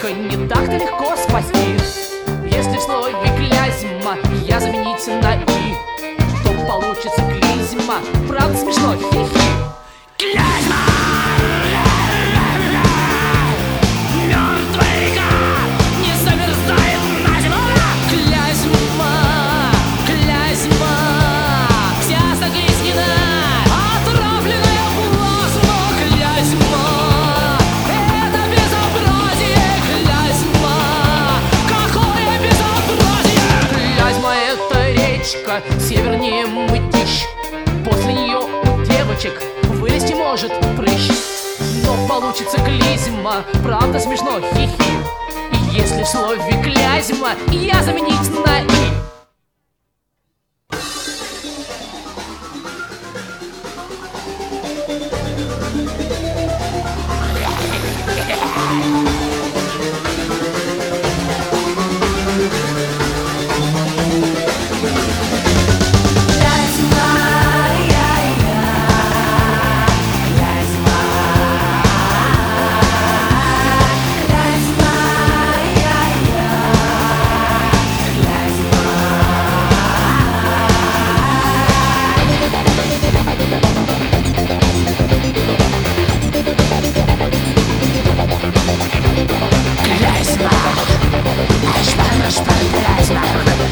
девочка, не так-то легко спасти. Если в слове клязьма я заменить на и, то получится клизма. Правда смешно, хи-хи. Клязьма! Мертвая река не замерзает на зиму. Клязьма, клязьма, вся загрязнена, отравленная плазма. Клязьма, это безобразие. Клязьма, какое безобразие. Клязьма — это речка севернее Мытищ. После нее у девочек вылезти может прыщ. Но получится клизма, правда смешно, хи-хи. И если в слове клязьма я заменить на и, клязьма, клязьма.